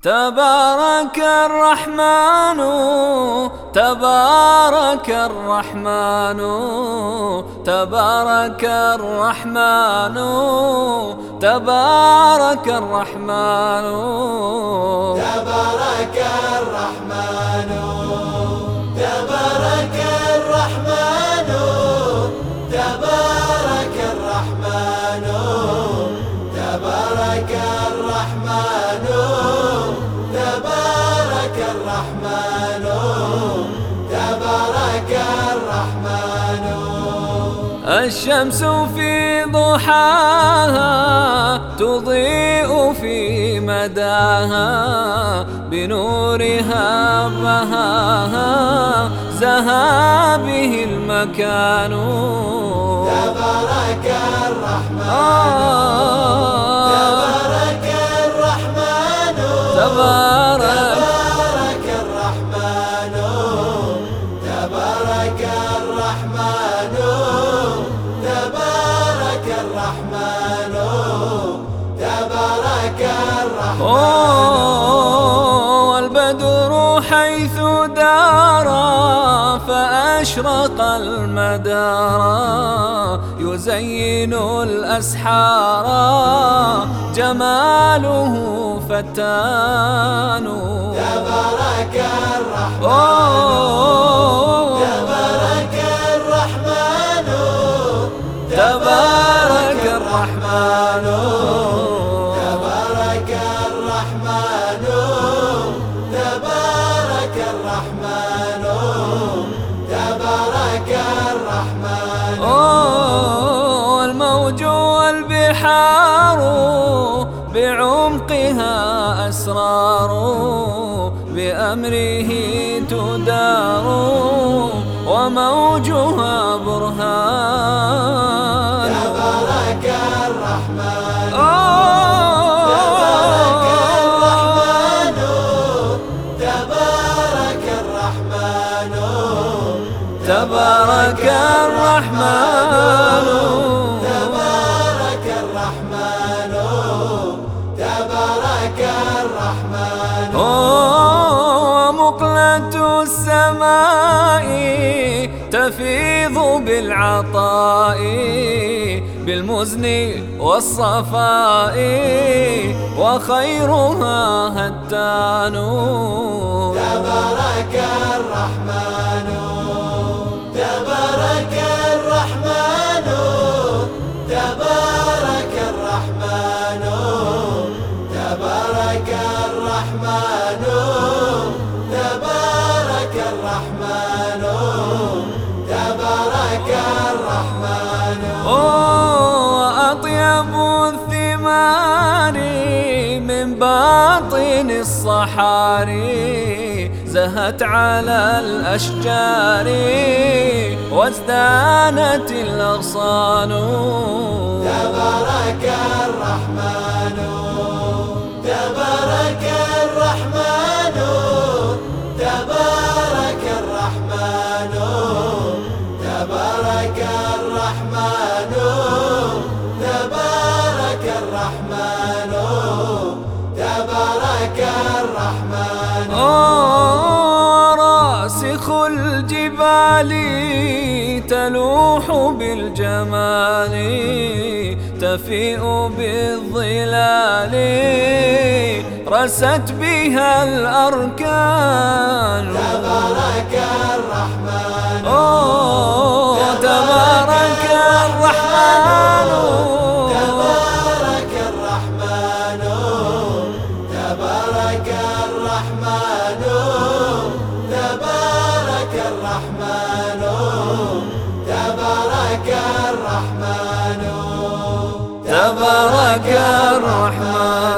تبارك الرحمن تبارك الرحمن تبارك الرحمن تبارك الرحمن تبارك الرحمن تبارك الرحمن تبارك الرحمن تبارك الرحمن تبارك الرحمن تبارك الرحمن. الشمس في ضحاها تضيء في مداها بنورها بهاها زها به المكان. تبارك الرحمن تبارك الرحمن تبارك الرحمن تبارك الرحمن تبارك الرحمن تبارك الرحمن. والبدر حيث دار فأشرق المدار يزين الأسحار جماله فتان. تبارك الرحمن تبارك الرحمن تبارك الرحمن تبارك الرحمن تبارك الرحمن تبارك الرحمن. والموج والبحار بعمقها أسرار بأمره تدار وموجها برهان. تبارك الرحمن تبارك الرحمن تبارك الرحمن تبارك الرحمن تبارك الرحمن. مقلة السماء تفيض بالعطاء بالمزن والصفاء وخيرها هتان. تبارك الرحمن تبارك الرحمن تبارك الرحمن تبارك الرحمن تبارك الرحمن تبارك الرحمن. وأطيب الثمار من باطن الصحاري زهت على الأشجار وازدانت الأغصان. تبارك الرحمن تبارك الرحمن تبارك الرحمن تبارك الرحمن تبارك الرحمن تبارك الرحمن. راسخ الجبال تلوح بالجمال تفيء بالظلال رست بها الأركان. تبارك الرحمن تبارك الرحمن تبارك الرحمن تبارك الرحمن تبارك الرحمن تبارك الرحمن تبارك الرحمن.